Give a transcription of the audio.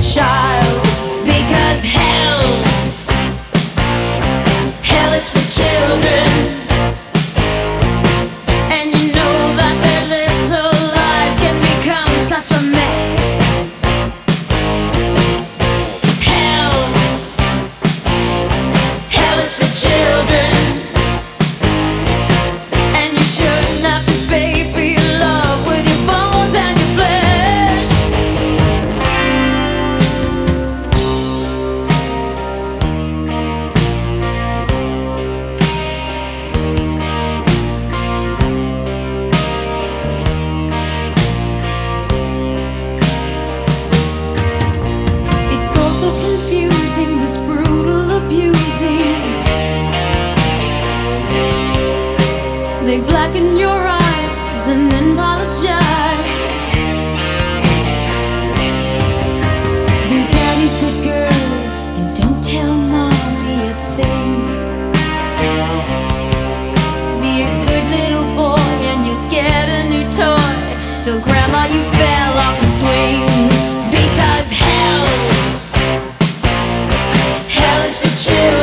child. Because hell is for children. And you know that their little lives can become such a mess. Hell is for children. And you shouldn't have to pay for your love with your bones and your flesh. It's also confusing, this brutal abusing. They blacken your eyes and then apologize. Be daddy's good girl and don't tell mommy a thing. Be a good little boy and you'll get a new toy. Tell grandma you fell off the swing. Because hell is for children.